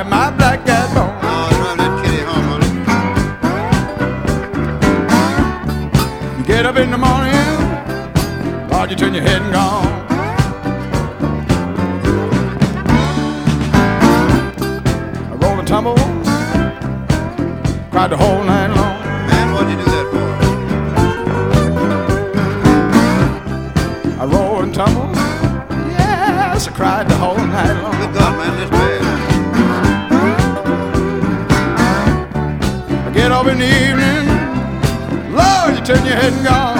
my black cat bone. Oh, drive that kitty home, honey. You get up in the morning, Lord, you turn your head and gone. I roll and tumble, cried the whole night long. Man, what'd you do that for? I roll and tumble, yes, I cried the whole night long. Good God, man, this bad. I get up in the evening, Lord, you turn your head and gone.